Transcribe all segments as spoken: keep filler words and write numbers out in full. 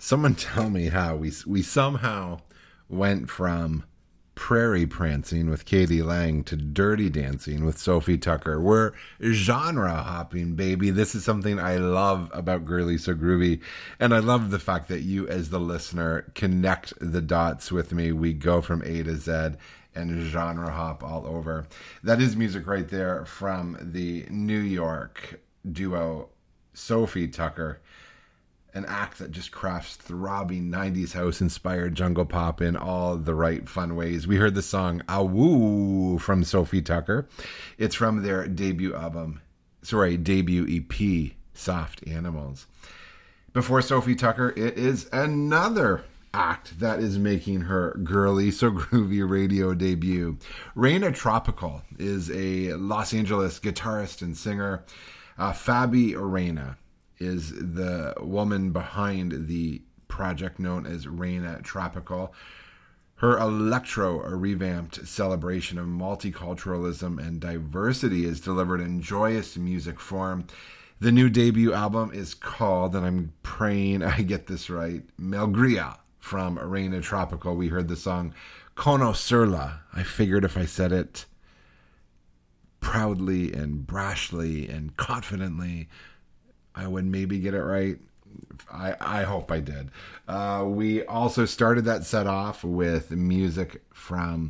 Someone tell me how we we somehow went from prairie prancing with Katie Lang to dirty dancing with Sophie Tucker. We're genre hopping, baby. This is something I love about Girly So Groovy. And I love the fact that you, as the listener, connect the dots with me. We go from A to Z and genre hop all over. That is music right there from the New York duo Sophie Tucker. An act that just crafts throbbing nineties house-inspired jungle pop in all the right fun ways. We heard the song Awoo from Sophie Tucker. It's from their debut album, sorry, debut E P, Soft Animals. Before Sophie Tucker, it is another act that is making her Girly So Groovy radio debut. Reina Tropical is a Los Angeles guitarist and singer. Uh, Fabi Reina is the woman behind the project known as Reina Tropical. Her electro, a revamped celebration of multiculturalism and diversity, is delivered in joyous music form. The new debut album is called, and I'm praying I get this right, Melgria from Reina Tropical. We heard the song Kono Surla. I figured if I said it proudly and brashly and confidently, I would maybe get it right. I, I hope I did. Uh, we also started that set off with music from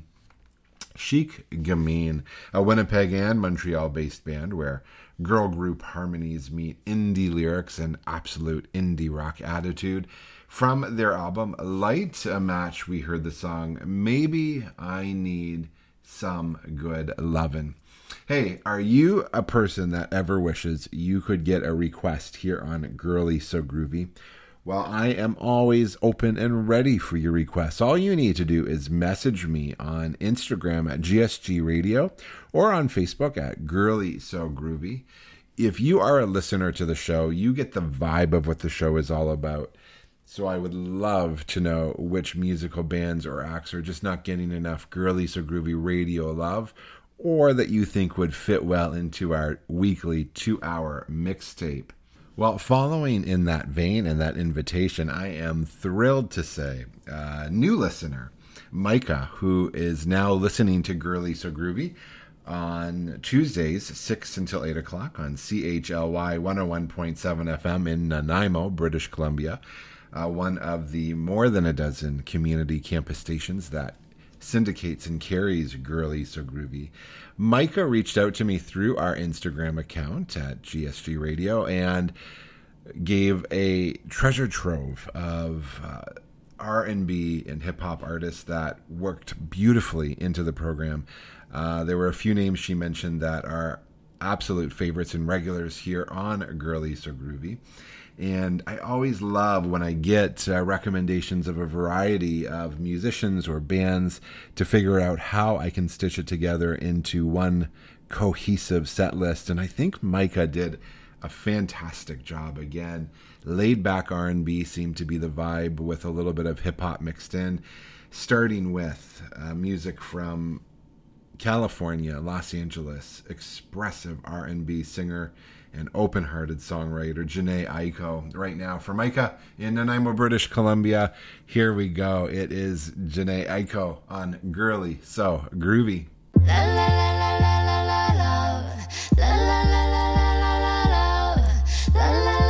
Chic Gamine, a Winnipeg and Montreal-based band where girl group harmonies meet indie lyrics and absolute indie rock attitude. From their album Light a Match, we heard the song Maybe I Need Some Good Lovin'. Hey, are you a person that ever wishes you could get a request here on Girly So Groovy? Well, I am always open and ready for your requests. All you need to do is message me on Instagram at G S G Radio or on Facebook at Girly So Groovy. If you are a listener to the show, you get the vibe of what the show is all about. So I would love to know which musical bands or acts are just not getting enough Girly So Groovy radio love, or that you think would fit well into our weekly two-hour mixtape. Well, following in that vein and that invitation, I am thrilled to say a new listener, Micah, who is now listening to Girly So Groovy on Tuesdays, six until eight o'clock on C H L Y one oh one point seven F M in Nanaimo, British Columbia, uh, one of the more than a dozen community campus stations that syndicates and carries Girly So Groovy. Micah reached out to me through our Instagram account at G S G Radio and gave a treasure trove of uh, R and B and hip-hop artists that worked beautifully into the program. Uh, there were a few names she mentioned that are absolute favorites and regulars here on Girly So Groovy. And I always love when I get uh, recommendations of a variety of musicians or bands to figure out how I can stitch it together into one cohesive set list. And I think Micah did a fantastic job again. Laid back R and B seemed to be the vibe with a little bit of hip hop mixed in, starting with uh, music from California, Los Angeles, expressive R and B singer and open-hearted songwriter Jhené Aiko. Right now for Micah in Nanaimo, British Columbia. Here we go. It is Jhené Aiko on Girly So Groovy. La la la la la la la la la la la la la la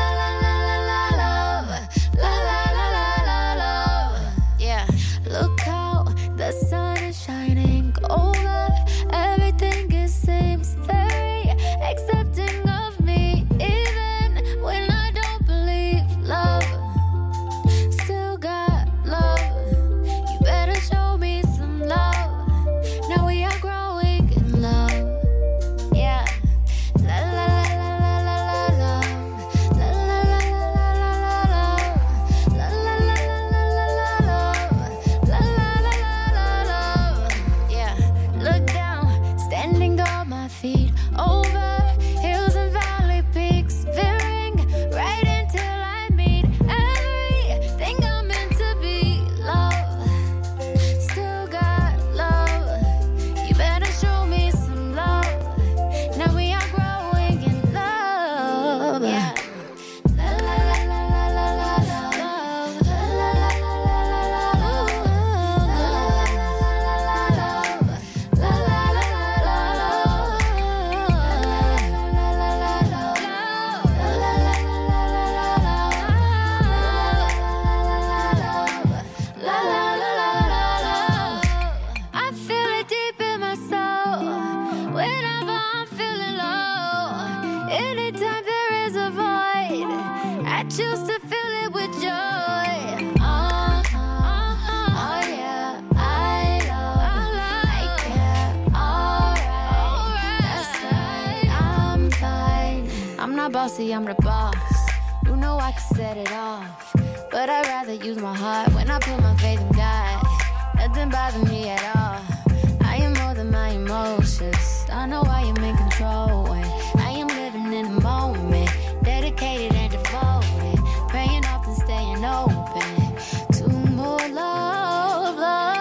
la. Yeah, look how the sun is shining over. Everything it seems very accepting of me, even when I don't believe love. Still got love. You better show me some love. Now we are growing in choose to fill it with joy. Uh, uh, oh yeah, I love, I care, alright, that's right, I'm fine. I'm not bossy, I'm the boss. You know I can set it off, but I'd rather use my heart when I put my faith in God. Nothing bothers me at all. I am more than my emotions. I know I am in control when I am living in the moment, dedicated and devoted, praying often, staying open to more love, love.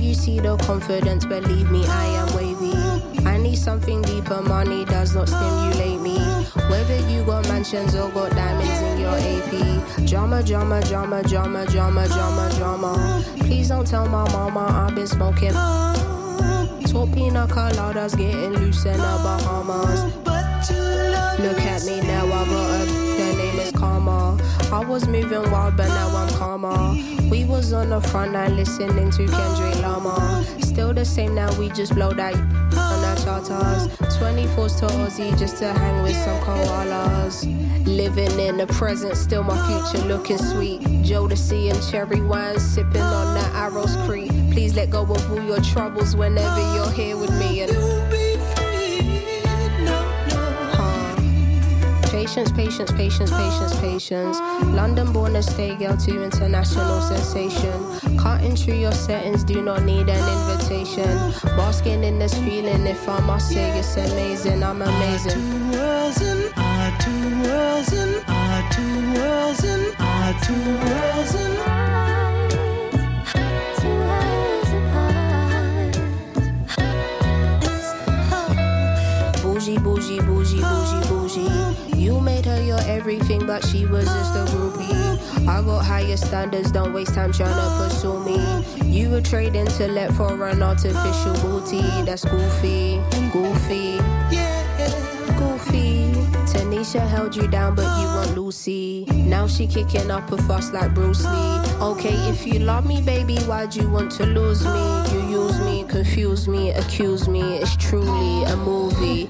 you see the confidence, believe me, I am wavy. I need something deeper, money does not stimulate me. Whether you got mansions or got diamonds in your A P. Drama, drama, drama, drama, drama, drama, drama. Please don't tell my mama I've been smoking. Top pina coladas getting loose in the Bahamas. Look at me now, I got a, their name is Karma. I was moving wild, but now I'm calmer. We was on the front line listening to Kendrick Lamar. Still the same now, we just blow that on our charters. twenty-fours to Aussie just to hang with some koalas. Living in the present, still my future looking sweet. Jodeci and cherry wine, sipping on that Arrows Creek. Please let go of all your troubles whenever you're here with me. And patience, patience, patience, patience, patience. London born and stay girl to international sensation. Cutting through your settings, do not need an invitation. Basking in this feeling, if I must say it's amazing, I'm amazing. Our two worlds and our two worlds and our two worlds and our two worlds and bougie, bougie, bougie, bougie, bougie. You made her your everything, but she was just a groupie. I got higher standards, don't waste time trying to pursue me. You would trade intellect for an artificial booty. That's goofy, goofy, goofy. Tanisha held you down, but you want Lucy. Now she kicking up a fuss like Bruce Lee. Okay, if you love me, baby, why'd you want to lose me? You use me, confuse me, accuse me. It's truly a movie.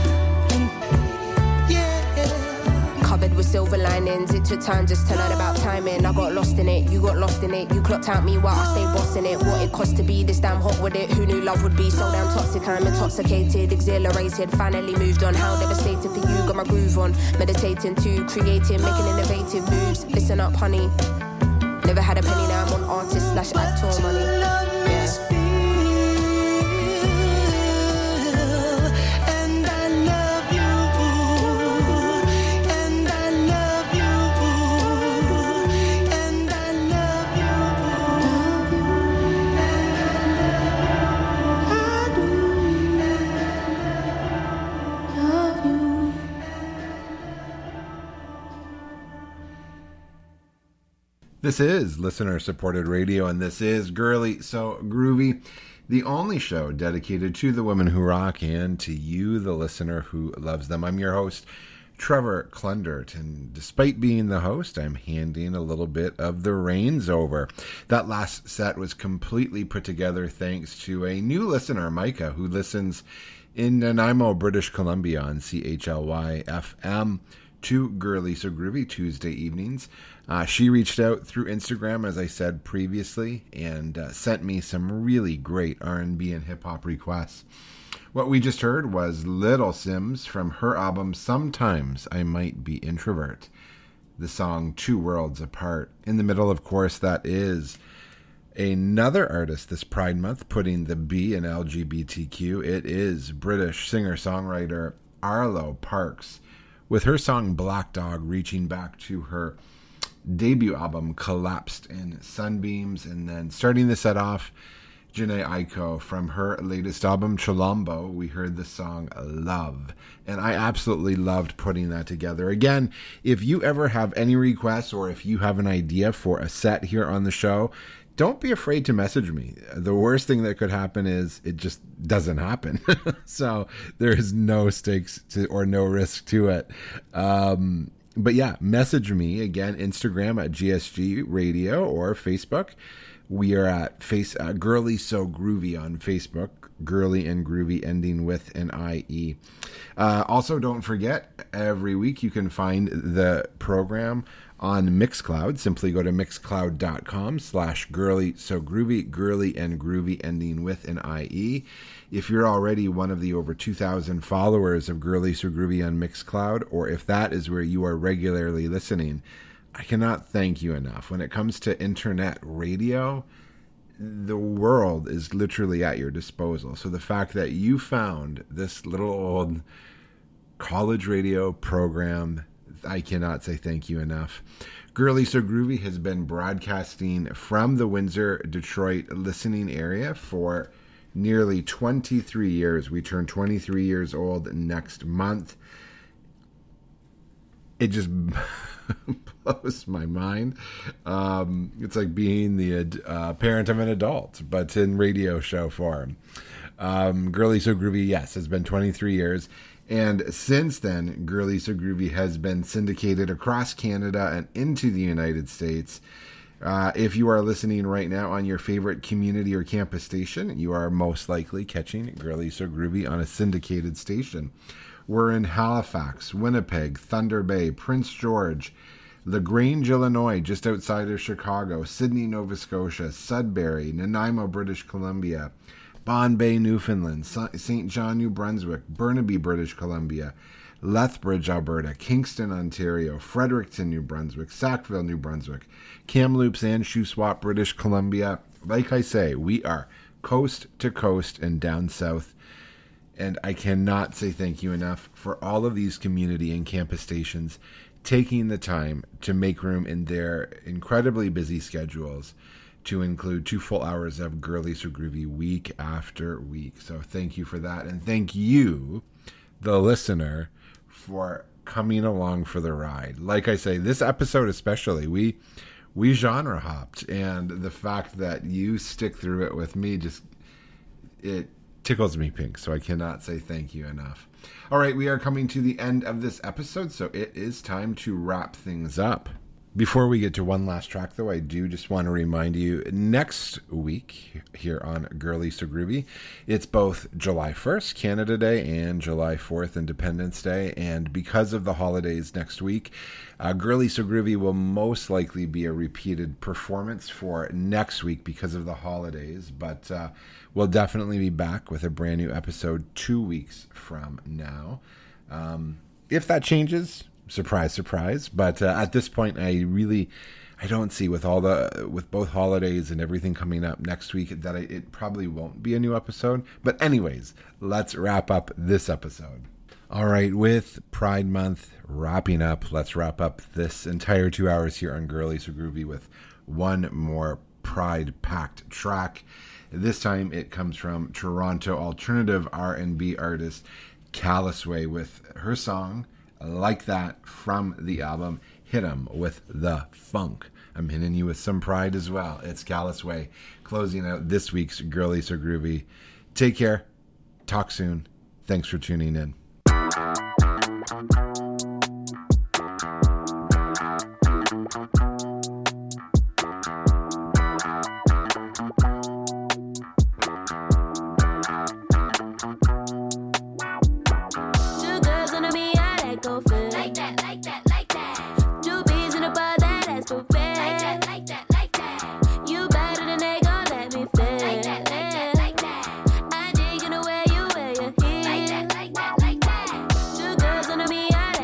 Covered with silver linings, it took time just to learn about timing. I got lost in it, you got lost in it. You clocked out me while I stayed bossing it. What it cost to be this damn hot with it. Who knew love would be so damn toxic? I'm intoxicated, exhilarated. Finally moved on, how devastated for you. Got my groove on, meditating too, creating, making innovative moves. Listen up, honey. Never had a penny, now I'm on artist slash actor money. Yeah. This is listener-supported radio, and this is Girly So Groovy, the only show dedicated to the women who rock and to you, the listener who loves them. I'm your host, Trevor Klundert, and despite being the host, I'm handing a little bit of the reins over. That last set was completely put together thanks to a new listener, Micah, who listens in Nanaimo, British Columbia on C H L Y F M to Girly So Groovy Tuesday evenings. Uh, she reached out through Instagram, as I said previously, and uh, sent me some really great R and B and hip-hop requests. What we just heard was Little Sims from her album Sometimes I Might Be Introvert, the song Two Worlds Apart. In the middle, of course, that is another artist this Pride Month putting the B in L G B T Q. It is British singer-songwriter Arlo Parks, with her song Black Dog reaching back to her debut album Collapsed in Sunbeams. And then starting the set off, Jhené Aiko from her latest album Chilombo. We heard the song Love, and I absolutely loved putting that together. Again, if you ever have any requests or if you have an idea for a set here on the show, don't be afraid to message me. The worst thing that could happen is it just doesn't happen. So there is no stakes to or no risk to it. Um, but yeah, message me. Again, Instagram at G S G Radio or Facebook. We are at face uh, Girly So Groovy on Facebook. Girly and Groovy ending with an I E. Uh, also, don't forget, every week you can find the program on Mixcloud. Simply go to mixcloud.com slash girly so groovy, girly and groovy ending with an I E. If you're already one of the over two thousand followers of Girly So Groovy on Mixcloud, or if that is where you are regularly listening, I cannot thank you enough. When it comes to internet radio, the world is literally at your disposal. So the fact that you found this little old college radio program, I cannot say thank you enough. Girly So Groovy has been broadcasting from the Windsor, Detroit listening area for nearly twenty-three years. We turn twenty-three years old next month. It just blows my mind. Um, it's like being the uh, parent of an adult, but in radio show form. Um, Girly So Groovy, yes, has been twenty-three years. And since then, Girly So Groovy has been syndicated across Canada and into the United States. Uh, if you are listening right now on your favorite community or campus station, you are most likely catching Girly So Groovy on a syndicated station. We're in Halifax, Winnipeg, Thunder Bay, Prince George, LaGrange, Illinois, just outside of Chicago, Sydney, Nova Scotia, Sudbury, Nanaimo, British Columbia, Bombay, Newfoundland, Saint John, New Brunswick, Burnaby, British Columbia, Lethbridge, Alberta, Kingston, Ontario, Fredericton, New Brunswick, Sackville, New Brunswick, Kamloops and Shuswap, British Columbia. Like I say, we are coast to coast and down south. And I cannot say thank you enough for all of these community and campus stations taking the time to make room in their incredibly busy schedules to include two full hours of Girly So Groovy week after week. So thank you for that. And thank you, the listener, for coming along for the ride. Like I say, this episode especially, we we genre hopped. And the fact that you stick through it with me, just it tickles me pink, so I cannot say thank you enough. All right, we are coming to the end of this episode, so it is time to wrap things up. Before we get to one last track, though, I do just want to remind you, next week here on Girly So Groovy, it's both July first, Canada Day, and July fourth, Independence Day. And because of the holidays next week, uh, Girly So Groovy will most likely be a repeated performance for next week because of the holidays. But uh, we'll definitely be back with a brand new episode two weeks from now. Um, if that changes, surprise, surprise. But uh, at this point, I really, I don't see with all the, with both holidays and everything coming up next week that I, it probably won't be a new episode. But anyways, let's wrap up this episode. All right, with Pride Month wrapping up, let's wrap up this entire two hours here on Girly So Groovy with one more Pride-packed track. This time it comes from Toronto alternative R and B artist Callisway with her song Like That from the album Hit 'Em with the Funk. I'm hitting you with some pride as well. It's Callisway closing out this week's Girly So Groovy. Take care. Talk soon. Thanks for tuning in. I dig in the way you wear your heels. Like that, like that, like that. Two girls under me, I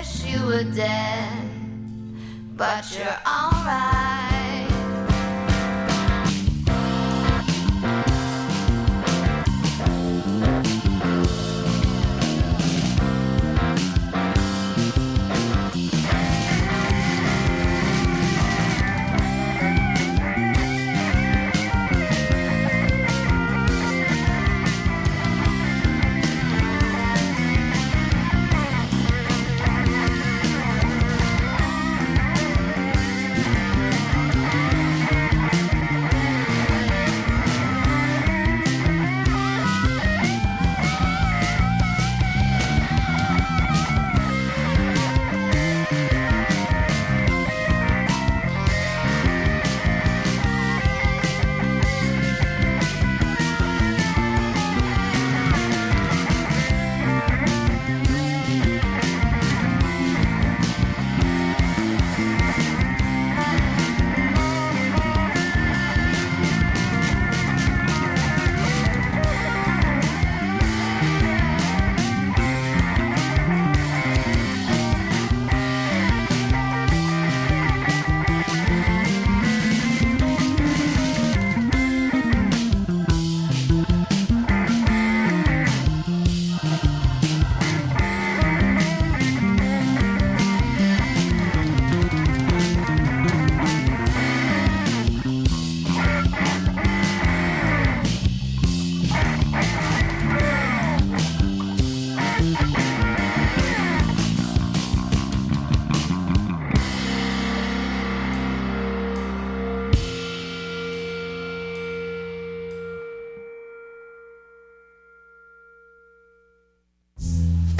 wish you were dead, but you're alright.